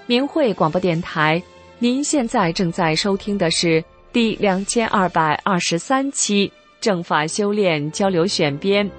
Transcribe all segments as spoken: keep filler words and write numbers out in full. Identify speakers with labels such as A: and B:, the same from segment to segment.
A: 明慧广播电台，您现在正在收听的是第两千二百二十三期正法修炼交流选编。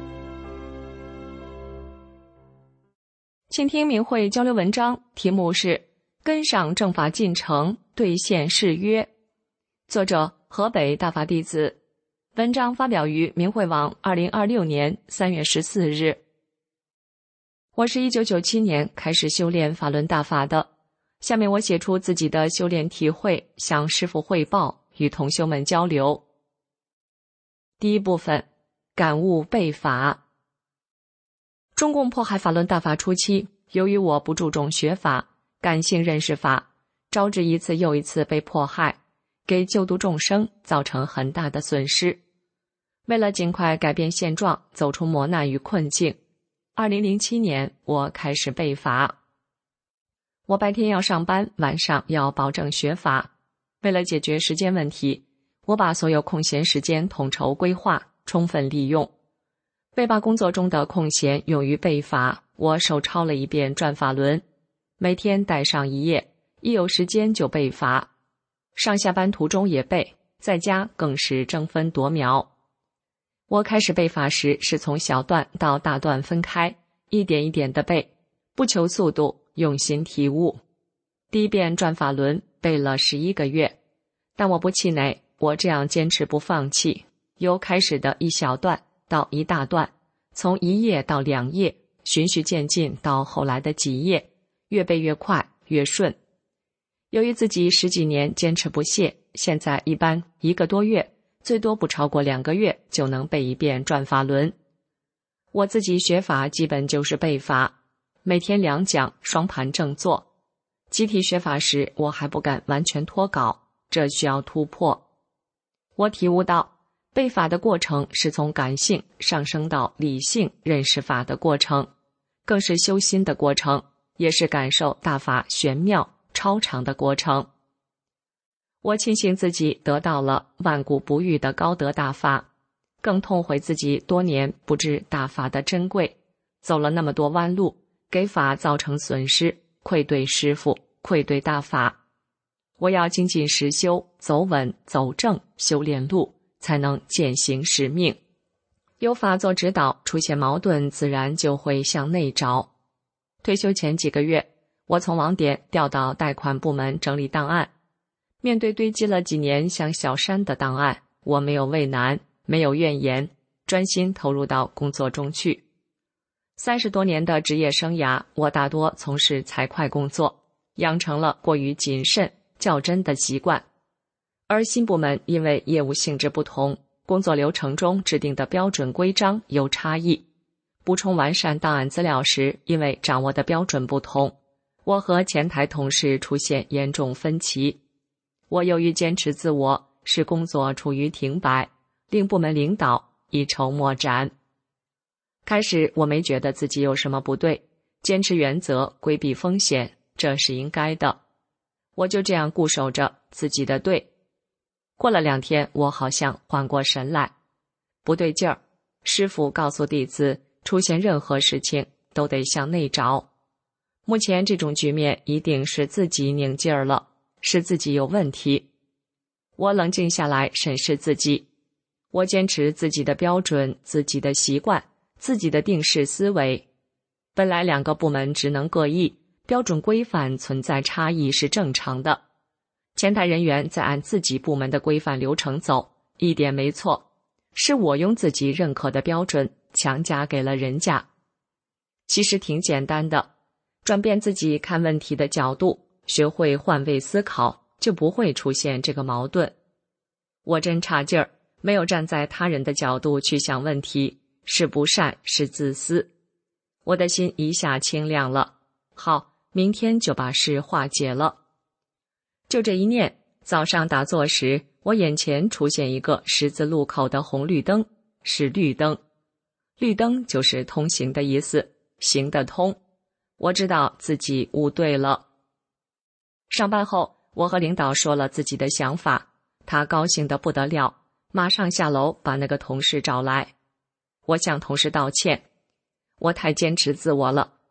A: 请听明慧交流文章，题目是跟上正法进程，兑现誓约。作者河北大法弟子。文章发表于明慧网二零二六年三月十四日。我是一九九七年开始修炼法轮大法的，下面我写出自己的修炼体会，向师父汇报，与同修们交流。第一部分，感悟背法。中共迫害法轮大法初期，由于我不注重学法，感性认识法，招致一次又一次被迫害，给救度众生造成很大的损失。为了尽快改变现状，走出磨难与困境，二零零七年我开始背法。我白天要上班，晚上要保证学法。为了解决时间问题，我把所有空闲时间统筹规划，充分利用。为把工作中的空闲用于背法，我手抄了一遍转法轮，每天带上一页，一有时间就背法。上下班途中也背，在家更是争分夺秒。我开始背法时是从小段到大段分开，一点一点地背，不求速度，用心体悟。第一遍转法轮背了十一个月，但我不气馁，我这样坚持不放弃，由开始的一小段到一大段，从一页到两页，循序渐进到后来的几页，越背越快，越顺。由于自己十几年坚持不懈，现在一般一个多月，最多不超过两个月就能背一遍转法轮。我自己学法基本就是背法，每天两讲，双盘正坐。集体学法时，我还不敢完全脱稿，这需要突破。我体悟到，背法的过程是从感性上升到理性认识法的过程，更是修心的过程，也是感受大法玄妙超常的过程。我庆幸自己得到了万古不遇的高德大法，更痛悔自己多年不知大法的珍贵，走了那么多弯路，给法造成损失，愧对师父，愧对大法。我要精进实修，走稳走正修炼路，才能践行使命。有法做指导，出现矛盾自然就会向内找。退休前几个月，我从网点调到贷款部门整理档案。面对堆积了几年像小山的档案，我没有畏难，没有怨言，专心投入到工作中去。三十多年的职业生涯，我大多从事财会工作，养成了过于谨慎、较真的习惯。而新部门因为业务性质不同，工作流程中制定的标准规章有差异，补充完善档案资料时，因为掌握的标准不同，我和前台同事出现严重分歧。我由于坚持自我，使工作处于停摆，令部门领导一筹莫展。开始我没觉得自己有什么不对，坚持原则，规避风险，这是应该的。我就这样固守着自己的对。过了两天，我好像缓过神来，不对劲儿。师父告诉弟子，出现任何事情都得向内找。目前这种局面一定是自己拧劲儿了，是自己有问题。我冷静下来审视自己，我坚持自己的标准，自己的习惯，自己的定式思维。本来两个部门职能各异，标准规范存在差异是正常的。前台人员在按自己部门的规范流程走，一点没错，是我用自己认可的标准强加给了人家。其实挺简单的，转变自己看问题的角度，学会换位思考，就不会出现这个矛盾。我真差劲儿，没有站在他人的角度去想问题，是不善，是自私。我的心一下清亮了，好，明天就把事化解了。就这一念，早上打坐时，我眼前出现一个十字路口的红绿灯，是绿灯。绿灯就是通行的意思，行得通。我知道自己悟对了。上班后，我和领导说了自己的想法，他高兴得不得了，马上下楼把那个同事找来。我向同事道歉，我太坚持自我了，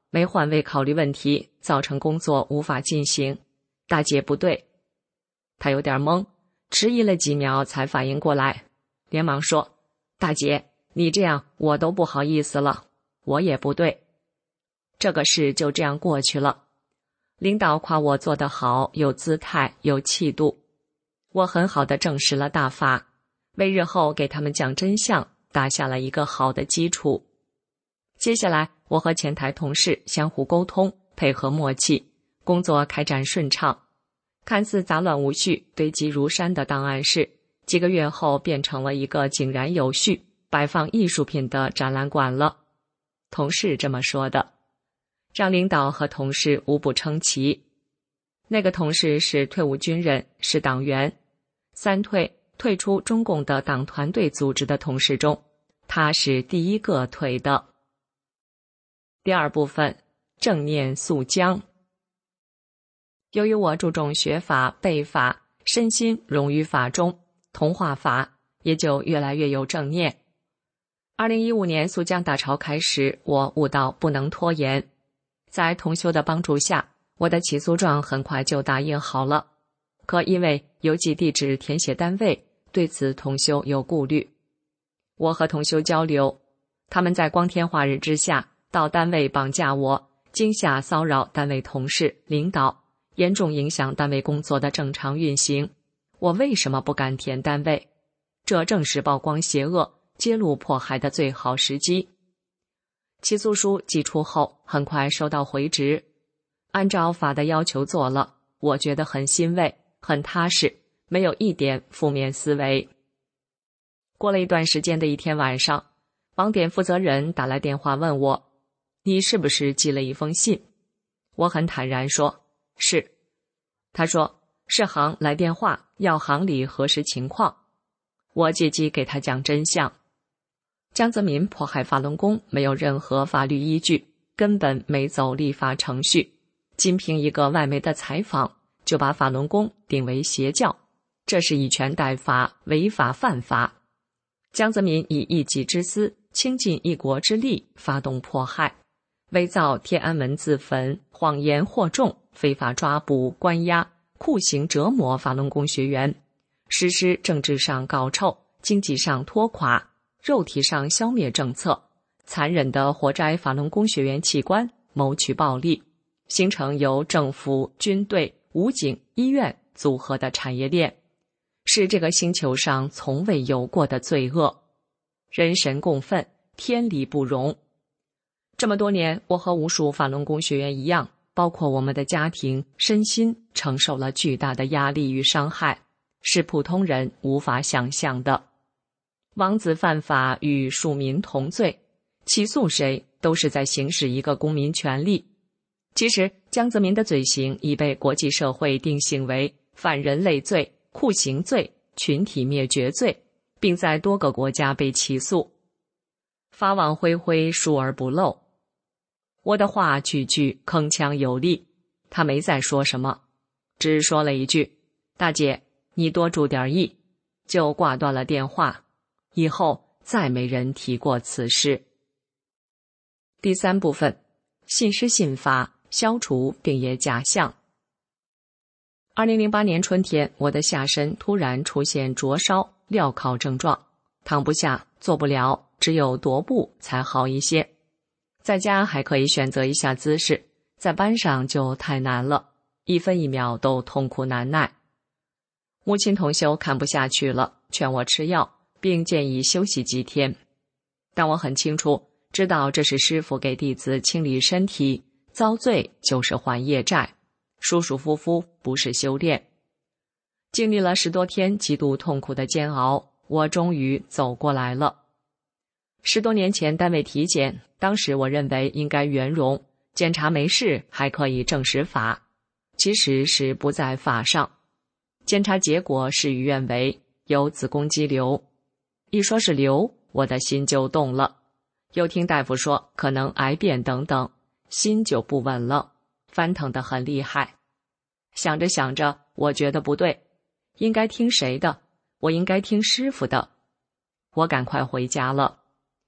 A: 没换位考虑问题，造成工作无法进行。大姐不对。他有点懵，迟疑了几秒才反应过来，连忙说：大姐，你这样我都不好意思了，我也不对。这个事就这样过去了。领导夸我做得好，有姿态，有气度。我很好地证实了大法，为日后给他们讲真相打下了一个好的基础。接下来，我和前台同事相互沟通，配合默契，工作开展顺畅。看似杂乱无序、堆积如山的档案室，几个月后变成了一个井然有序、摆放艺术品的展览馆了。同事这么说的，让领导和同事无不称奇。那个同事是退伍军人，是党员，三退退出中共的党团队组织的同事中，他是第一个退的。第二部分，正念肃僵。由于我注重学法、背法，身心融于法中，同化法，也就越来越有正念。二零一五年肃僵大潮开始，我悟到不能拖延。在同修的帮助下，我的起诉状很快就打印好了。可因为邮寄地址填写单位，对此同修有顾虑。我和同修交流，他们在光天化日之下到单位绑架我，惊吓骚扰单位同事、领导，严重影响单位工作的正常运行。我为什么不敢填单位？这正是曝光邪恶、揭露迫害的最好时机。起诉书寄出后，很快收到回执，按照法的要求做了，我觉得很欣慰，很踏实，没有一点负面思维。过了一段时间的一天晚上，网点负责人打来电话问我：你是不是寄了一封信？我很坦然说：是。他说：是行来电话，要行里核实情况。我借机给他讲真相。江泽民迫害法轮功没有任何法律依据，根本没走立法程序，仅凭一个外媒的采访就把法轮功定为邪教，这是以权代法，违法犯法。江泽民以一己之私，倾尽一国之力发动迫害，伪造天安门自焚，谎言惑众，非法抓捕、关押、酷刑折磨法轮功学员，实施政治上搞臭、经济上拖垮、肉体上消灭政策，残忍地活摘法轮功学员器官，谋取暴利，形成由政府、军队、武警、医院组合的产业链，是这个星球上从未有过的罪恶。人神共愤，天理不容。这么多年，我和无数法轮功学员一样，包括我们的家庭、身心承受了巨大的压力与伤害，是普通人无法想象的。王子犯法与庶民同罪，起诉谁都是在行使一个公民权利。其实江泽民的罪行已被国际社会定性为反人类罪、酷刑罪、群体灭绝罪，并在多个国家被起诉。法网恢恢，疏而不漏。我的话句句铿锵有力，他没再说什么，只说了一句：大姐，你多注点意，就挂断了电话。以后再没人提过此事。第三部分，信师信法，消除病业假象。二零零八年春天，我的下身突然出现灼烧、镣铐症状，躺不下，坐不了，只有踱步才好一些。在家还可以选择一下姿势，在班上就太难了，一分一秒都痛苦难耐。母亲同修看不下去了，劝我吃药，并建议休息几天。但我很清楚，知道这是师父给弟子清理身体，遭罪就是还业债，舒舒服服不是修炼。经历了十多天极度痛苦的煎熬，我终于走过来了。十多年前单位体检，当时我认为应该圆融，检查没事还可以证实法，其实是不在法上。检查结果事与愿违，有子宫肌瘤。一说是瘤，我的心就动了。又听大夫说可能癌变等等，心就不稳了，翻腾得很厉害。想着想着，我觉得不对，应该听谁的？我应该听师父的。我赶快回家了。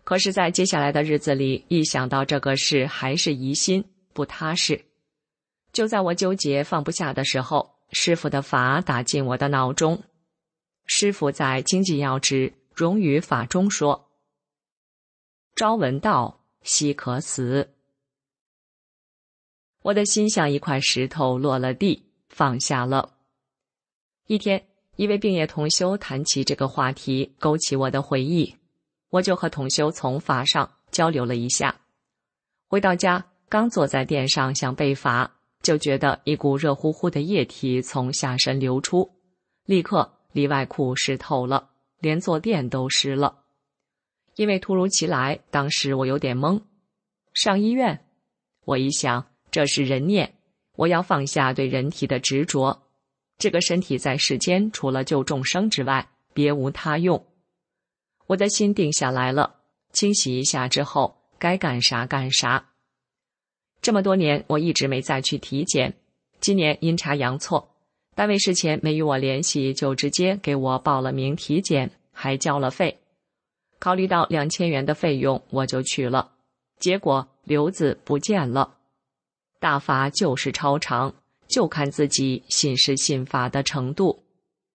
A: 可是在接下来的日子里，一想到这个事还是疑心不踏实。就在我纠结放不下的时候，师父的法打进我的脑中。师父在经济要旨荣誉法中说：朝闻道，夕可死。我的心像一块石头落了地，放下了。一天，一位病业同修谈起这个话题，勾起我的回忆，我就和同修从法上交流了一下。回到家，刚坐在垫上想背法，就觉得一股热乎乎的液体从下身流出，立刻里外裤湿透了，连坐垫都湿了。因为突如其来，当时我有点懵。上医院？我一想，这是人念，我要放下对人体的执着。这个身体在世间除了救众生之外，别无他用。我的心定下来了，清洗一下之后，该干啥干啥。这么多年，我一直没再去体检。今年阴差阳错，单位事前没与我联系，就直接给我报了名体检，还交了费。考虑到两千元的费用，我就去了。结果瘤子不见了。大法就是超常，就看自己信是信法的程度。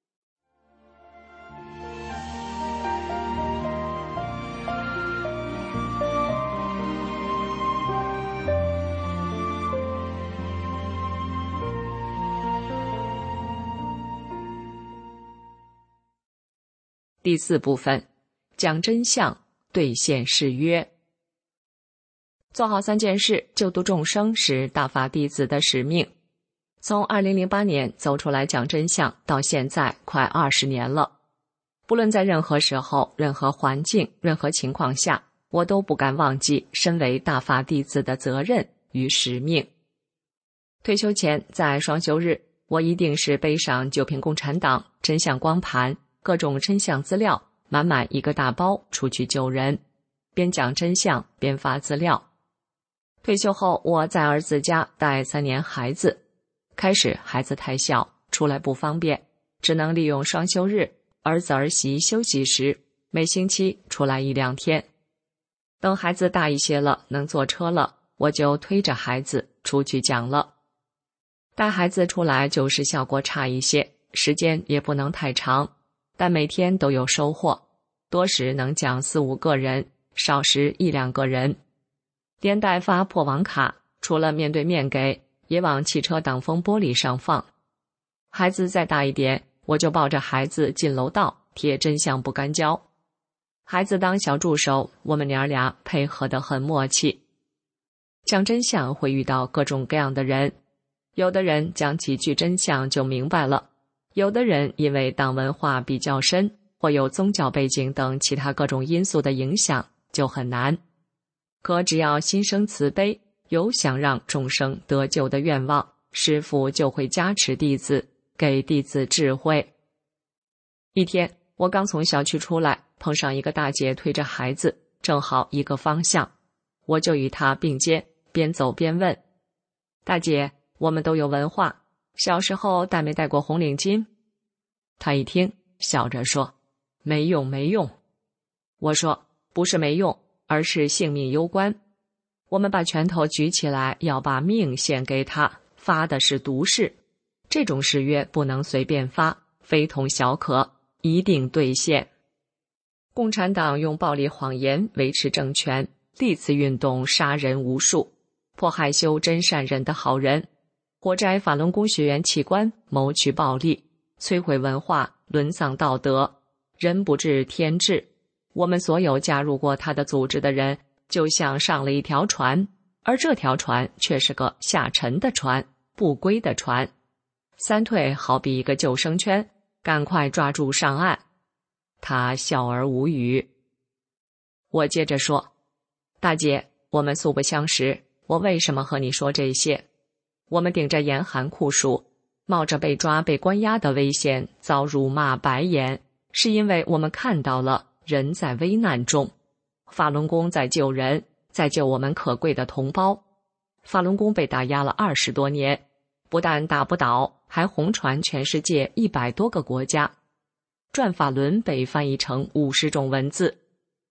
A: 第四部分，讲真相，兑现誓约。做好三件事，救度众生是大法弟子的使命。从二零零八年走出来讲真相到现在快二十年了，不论在任何时候、任何环境、任何情况下，我都不敢忘记身为大法弟子的责任与使命。退休前，在双休日，我一定是背上九品共产党、真相光盘、各种真相资料，满满一个大包出去救人，边讲真相边发资料。退休后，我在儿子家带三年孩子，开始孩子太小，出来不方便，只能利用双休日，儿子儿媳休息时，每星期出来一两天。等孩子大一些了，能坐车了，我就推着孩子出去讲了。带孩子出来就是效果差一些，时间也不能太长，但每天都有收获，多时能讲四五个人，少时一两个人。连带发破网卡，除了面对面给，也往汽车挡风玻璃上放。孩子再大一点，我就抱着孩子进楼道贴真相不干胶。孩子当小助手，我们娘俩配合得很默契。讲真相会遇到各种各样的人，有的人讲几句真相就明白了，有的人因为党文化比较深，或有宗教背景等其他各种因素的影响，就很难。可只要心生慈悲，有想让众生得救的愿望，师父就会加持弟子，给弟子智慧。一天，我刚从小区出来，碰上一个大姐推着孩子，正好一个方向，我就与她并肩，边走边问：大姐，我们都有文化，小时候戴没戴过红领巾？她一听，笑着说：没用没用。我说：不是没用，而是性命攸关。我们把拳头举起来，要把命献给他，发的是毒誓，这种誓约不能随便发，非同小可，一定兑现。共产党用暴力谎言维持政权，历次运动杀人无数，迫害修真善忍的好人，活摘法轮功学员器官，谋取暴利，摧毁文化，沦丧道德，人不治天治。我们所有加入过他的组织的人，就像上了一条船，而这条船却是个下沉的船，不归的船。三退好比一个救生圈，赶快抓住上岸。他笑而无语。我接着说：大姐，我们素不相识，我为什么和你说这些？我们顶着严寒酷暑，冒着被抓被关押的危险，遭辱骂白眼，是因为我们看到了人在危难中，法轮功在救人，在救我们可贵的同胞。法轮功被打压了二十多年，不但打不倒，还红传全世界一百多个国家。转法轮被翻译成五十种文字。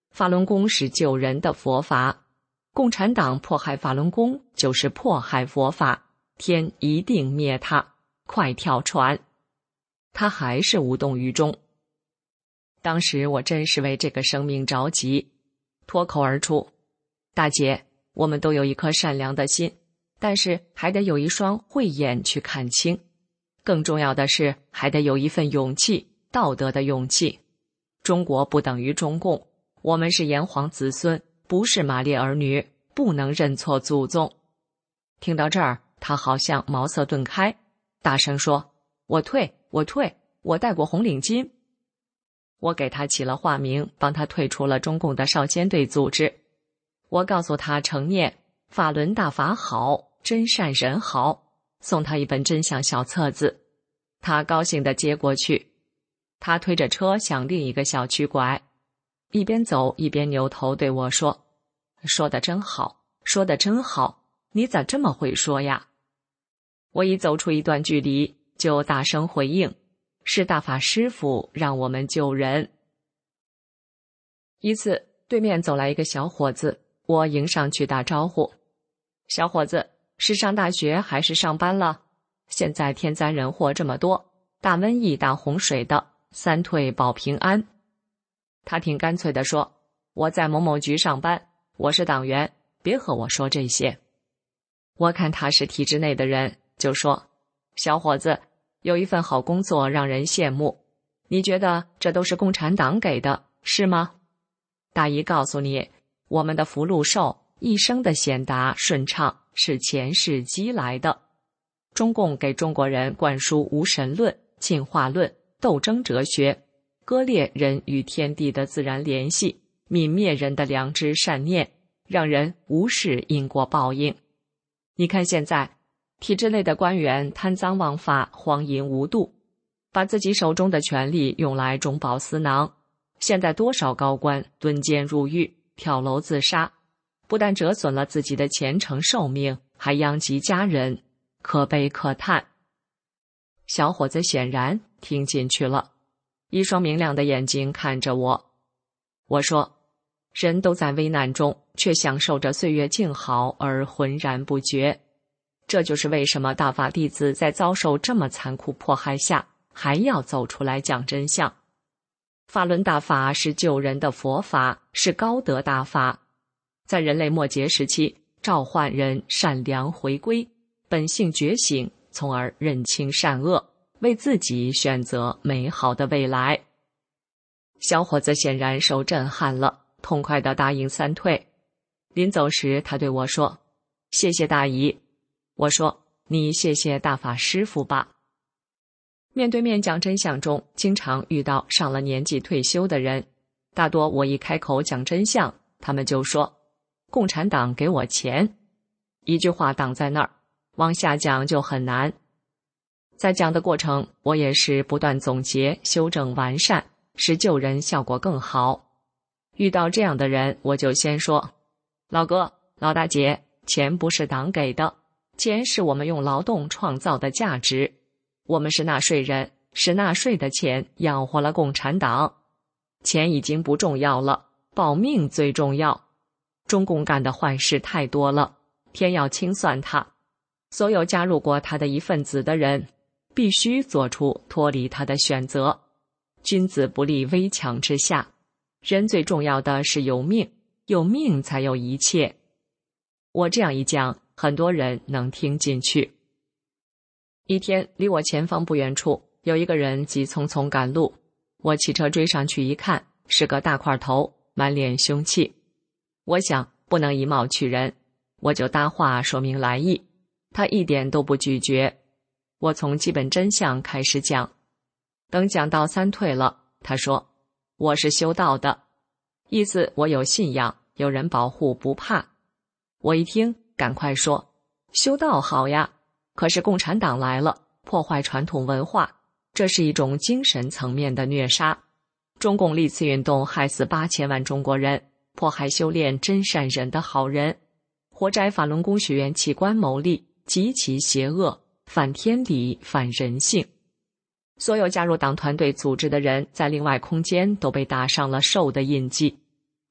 A: 法轮功是救人的佛法，共产党迫害法轮功就是迫害佛法，天一定灭他，快跳船！他还是无动于衷。当时我真是为这个生命着急，脱口而出：大姐，我们都有一颗善良的心，但是还得有一双慧眼去看清，更重要的是还得有一份勇气，道德的勇气。中国不等于中共，我们是炎黄子孙，不是马列儿女，不能认错祖宗。听到这儿，他好像茅塞顿开，大声说：我退，我退，我戴过红领巾。我给他起了化名，帮他退出了中共的少先队组织。我告诉他成念法轮大法好，真善人好，送他一本真相小册子。他高兴地接过去。他推着车向另一个小区拐，一边走一边扭头对我说：说得真好，说得真好，你咋这么会说呀？我一走出一段距离，就大声回应：是大法师父让我们救人。一次，对面走来一个小伙子，我迎上去打招呼：小伙子，是上大学还是上班了？现在天灾人祸这么多，大瘟疫大洪水的，三退保平安。他挺干脆地说：我在某某局上班，我是党员，别和我说这些。我看他是体制内的人，就说：小伙子，有一份好工作让人羡慕，你觉得这都是共产党给的，是吗？大姨告诉你，我们的福禄寿一生的显达顺畅是前世积来的。中共给中国人灌输无神论、进化论、斗争哲学，割裂人与天地的自然联系，泯灭人的良知善念，让人无视因果报应。你看现在体制内的官员贪赃枉法，荒淫无度，把自己手中的权力用来中饱私囊。现在多少高官蹲监入狱，跳楼自杀，不但折损了自己的前程寿命，还殃及家人，可悲可叹。小伙子显然听进去了，一双明亮的眼睛看着我。我说：人都在危难中，却享受着岁月静好而浑然不觉。这就是为什么大法弟子在遭受这么残酷迫害下，还要走出来讲真相。法轮大法是救人的佛法，是高德大法，在人类末劫时期，召唤人善良回归，本性觉醒，从而认清善恶，为自己选择美好的未来。小伙子显然受震撼了，痛快地答应三退。临走时，他对我说：谢谢大姨。我说：你谢谢大法师父吧。面对面讲真相中，经常遇到上了年纪退休的人，大多我一开口讲真相，他们就说：共产党给我钱。一句话挡在那儿，往下讲就很难。在讲的过程，我也是不断总结、修正、完善，使救人效果更好。遇到这样的人，我就先说：老哥、老大姐，钱不是党给的，钱是我们用劳动创造的价值。我们是纳税人，是纳税的钱养活了共产党。钱已经不重要了，保命最重要。中共干的坏事太多了，天要清算他。所有加入过他的一份子的人，必须做出脱离他的选择。君子不立危墙之下，人最重要的是有命，有命才有一切。我这样一讲，很多人能听进去。一天，离我前方不远处有一个人急匆匆赶路，我骑车追上去一看，是个大块头，满脸凶气。我想不能以貌取人，我就搭话说明来意，他一点都不拒绝。我从基本真相开始讲，等讲到三退了，他说：我是修道的，意思我有信仰，有人保护不怕。我一听，赶快说：修道好呀，可是共产党来了，破坏传统文化，这是一种精神层面的虐杀。中共历次运动害死八千万中国人，迫害修炼真善忍的好人，活摘法轮功学员器官牟利，极其邪恶，反天理，反人性。所有加入党团队组织的人，在另外空间都被打上了兽的印记。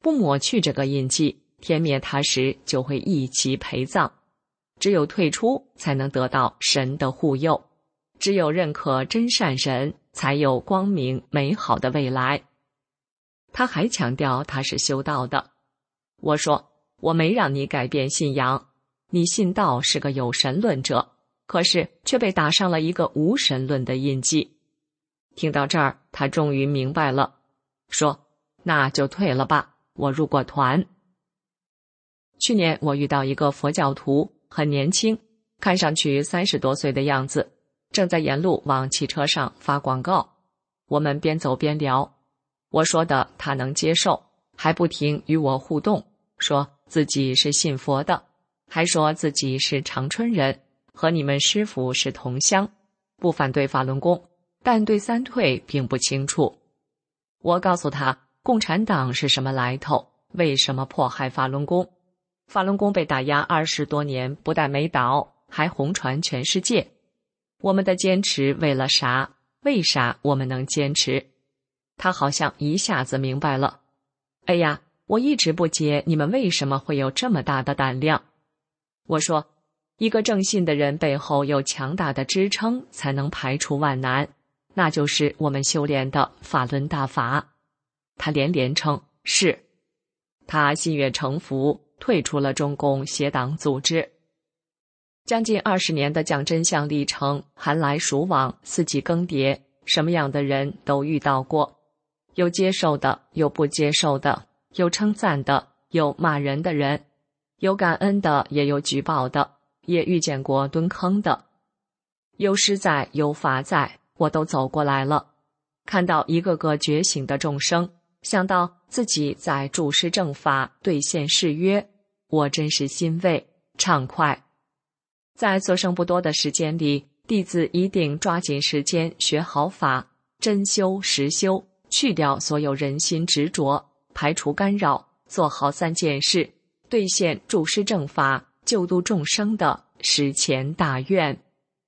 A: 不抹去这个印记，天灭他时就会一起陪葬。只有退出，才能得到神的护佑；只有认可真善神，才有光明美好的未来。他还强调他是修道的。我说，我没让你改变信仰，你信道是个有神论者，可是却被打上了一个无神论的印记。听到这儿，他终于明白了，说，那就退了吧，我入过团。去年我遇到一个佛教徒，很年轻，看上去三十多岁的样子，正在沿路往汽车上发广告。我们边走边聊，我说的他能接受，还不停与我互动，说自己是信佛的，还说自己是长春人，和你们师父是同乡，不反对法轮功，但对三退并不清楚。我告诉他，共产党是什么来头，为什么迫害法轮功？法轮功被打压二十多年，不但没倒，还红传全世界。我们的坚持为了啥？为啥我们能坚持？他好像一下子明白了。哎呀，我一直不解你们为什么会有这么大的胆量。我说，一个正信的人背后有强大的支撑，才能排除万难，那就是我们修炼的法轮大法。他连连称是。他心悦诚服，退出了中共邪党组织。将近二十年的讲真相历程，寒来暑往，四季更迭，什么样的人都遇到过，有接受的，有不接受的，有称赞的，有骂人的人，有感恩的，也有举报的，也遇见过蹲坑的。有失在，有法在，我都走过来了。看到一个个觉醒的众生，想到自己在注释正法，兑现誓约，我真是欣慰畅快。在所剩不多的时间里，弟子一定抓紧时间学好法，真修实修，去掉所有人心执着，排除干扰，做好三件事，兑现注释正法，救度众生的十全大愿。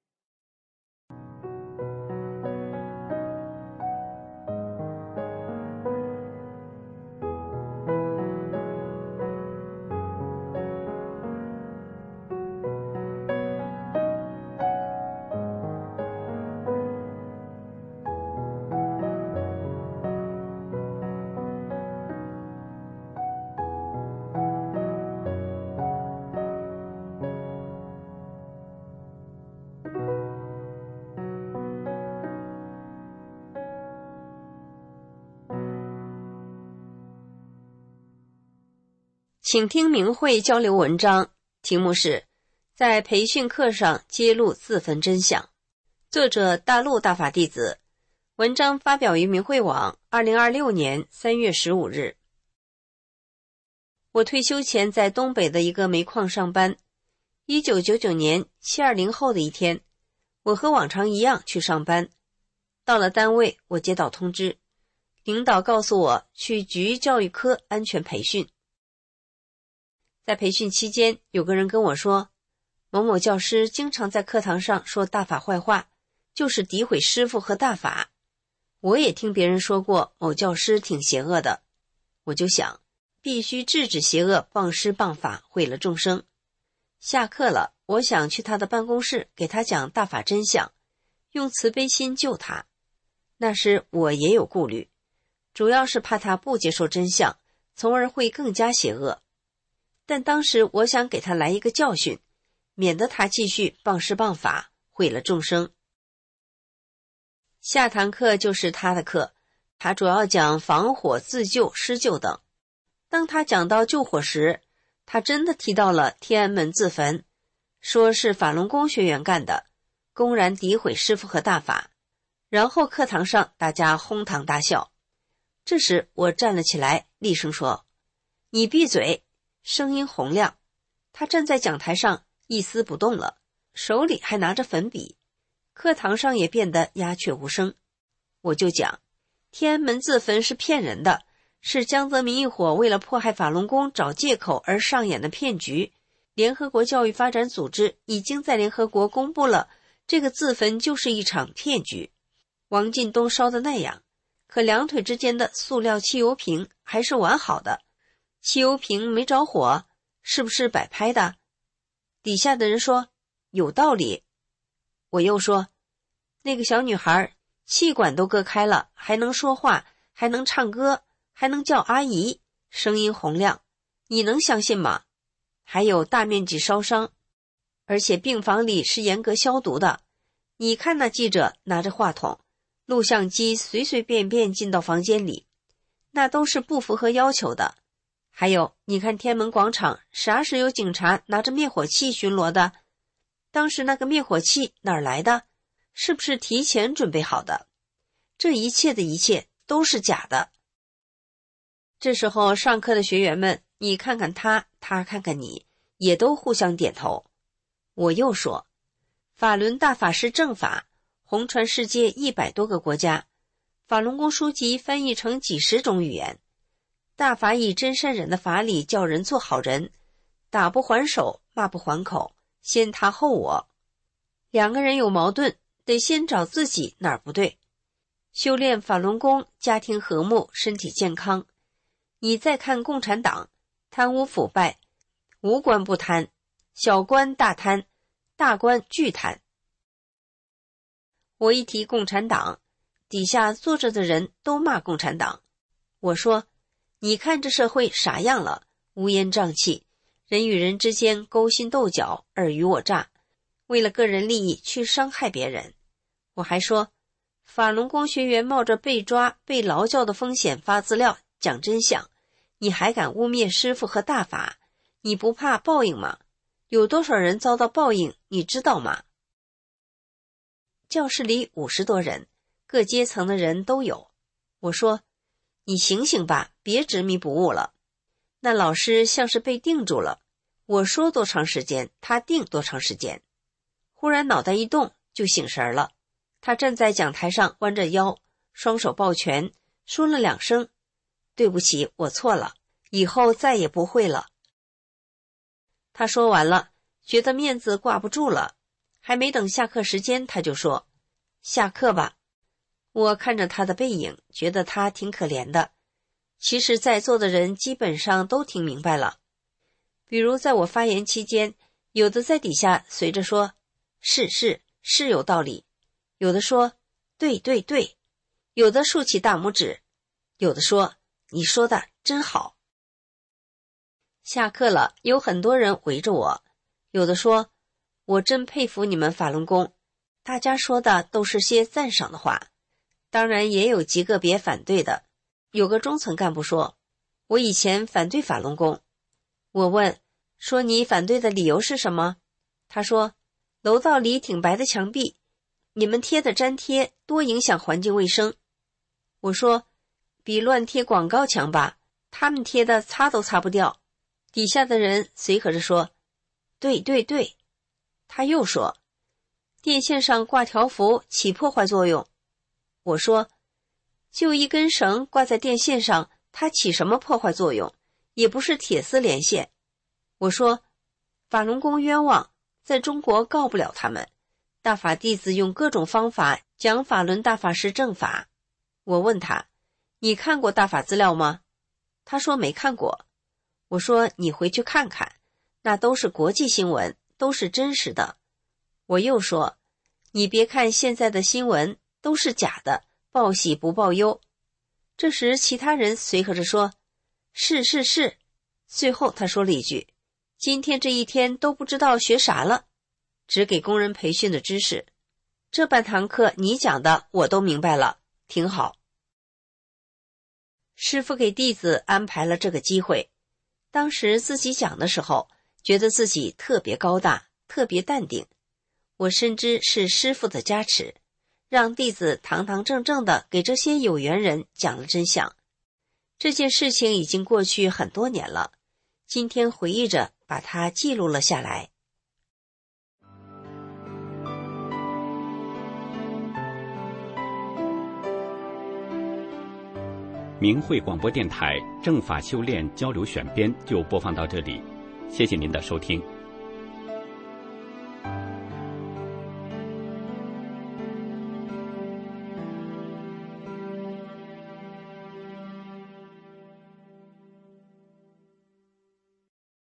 B: 请听明慧交流文章，题目是在培训课上揭露自焚真相，作者大陆大法弟子，文章发表于明慧网二零二六年三月十五日。我退休前在东北的一个煤矿上班，一九九九年七二零后的一天，我和往常一样去上班。到了单位，我接到通知，领导告诉我去局教育科安全培训。在培训期间，有个人跟我说，某某教师经常在课堂上说大法坏话，就是诋毁师父和大法。我也听别人说过某教师挺邪恶的，我就想必须制止邪恶谤师谤法，毁了众生。下课了，我想去他的办公室给他讲大法真相，用慈悲心救他。那时我也有顾虑，主要是怕他不接受真相，从而会更加邪恶。但当时我想给他来一个教训，免得他继续谤师谤法，毁了众生。下堂课就是他的课，他主要讲防火、自救、施救等。当他讲到救火时，他真的提到了天安门自焚，说是法轮功学员干的，公然诋毁师父和大法。然后课堂上大家哄堂大笑。这时我站了起来，厉声说，你闭嘴，声音洪亮。他站在讲台上一丝不动了，手里还拿着粉笔。课堂上也变得鸦雀无声。我就讲，天安门自焚是骗人的，是江泽民一伙为了迫害法轮功找借口而上演的骗局。联合国教育发展组织已经在联合国公布了，这个自焚就是一场骗局。王进东烧的那样，可两腿之间的塑料汽油瓶还是完好的， 汽油瓶没着火，是不是摆拍的？底下的人说有道理。我又说，那个小女孩气管都割开了，还能说话，还能唱歌，还能叫阿姨，声音洪亮，你能相信吗？还有大面积烧伤，而且病房里是严格消毒的。你看那记者拿着话筒，录像机随随便便进到房间里，那都是不符合要求的。还有，你看天安门广场啥时有警察拿着灭火器巡逻的？当时那个灭火器哪儿来的？是不是提前准备好的？这一切的一切都是假的。这时候上课的学员们，你看看他，他看看你，也都互相点头。我又说，法轮大法师正法红传世界一百多个国家，法轮功书籍翻译成几十种语言，大法以真善忍的法理叫人做好人，打不还手，骂不还口，先他后我。两个人有矛盾，得先找自己哪儿不对。修炼法轮功，家庭和睦，身体健康。你再看共产党，贪污腐败，无官不贪，小官大贪，大官巨贪。我一提共产党，底下坐着的人都骂共产党。我说，你看这社会啥样了，乌烟瘴气，人与人之间勾心斗角，尔虞我诈，为了个人利益去伤害别人。我还说，法轮功学员冒着被抓被劳教的风险发资料讲真相，你还敢污蔑师父和大法？你不怕报应吗？有多少人遭到报应你知道吗？教室里五十多人，各阶层的人都有。我说，你醒醒吧，别执迷不悟了。那老师像是被定住了，我说多长时间，他定多长时间。忽然脑袋一动就醒神了，他站在讲台上弯着腰，双手抱拳，说了两声，对不起，我错了，以后再也不会了。他说完了，觉得面子挂不住了，还没等下课时间，他就说，下课吧。我看着他的背影，觉得他挺可怜的。其实在座的人基本上都听明白了。比如在我发言期间，有的在底下随着说，是是是有道理，有的说对对对，有的竖起大拇指，有的说你说的真好。下课了，有很多人围着我，有的说，我真佩服你们法轮功。大家说的都是些赞赏的话，当然也有极个别反对的。有个中层干部说，我以前反对法轮功。我问，说你反对的理由是什么？他说，楼道里挺白的墙壁，你们贴的粘贴多影响环境卫生。我说，比乱贴广告强吧，他们贴的擦都擦不掉。底下的人随和着说，对对对。他又说，电线上挂条幅起破坏作用。我说，就一根绳挂在电线上，它起什么破坏作用？也不是铁丝连线。我说，法轮功冤枉，在中国告不了他们。大法弟子用各种方法讲法轮大法师正法。我问他，你看过大法资料吗？他说没看过。我说，你回去看看，那都是国际新闻，都是真实的。我又说，你别看现在的新闻都是假的，报喜不报忧。这时其他人随和着说，是是是。最后他说了一句，今天这一天都不知道学啥了，只给工人培训的知识。这半堂课你讲的我都明白了，挺好。师父给弟子安排了这个机会，当时自己讲的时候，觉得自己特别高大，特别淡定。我深知是师父的加持，让弟子堂堂正正地给这些有缘人讲了真相。这件事情已经过去很多年了，今天回忆着把它记录了下来。
C: 明慧广播电台正法修炼交流选编就播放到这里，谢谢您的收听。